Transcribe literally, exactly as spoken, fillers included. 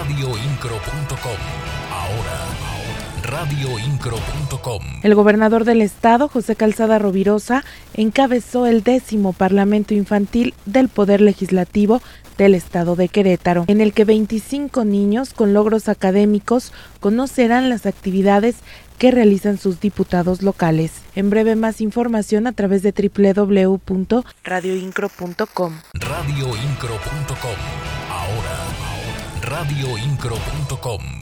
radio incro punto com. Ahora, radio incro punto com. El gobernador del estado, José Calzada Rovirosa, encabezó el décimo Parlamento Infantil del Poder Legislativo del estado de Querétaro, en el que veinticinco niños con logros académicos conocerán las actividades que realizan sus diputados locales. En breve, más información a través de doble u doble u doble u punto radio incro punto com. radio incro punto com. Ahora, radio incro punto com.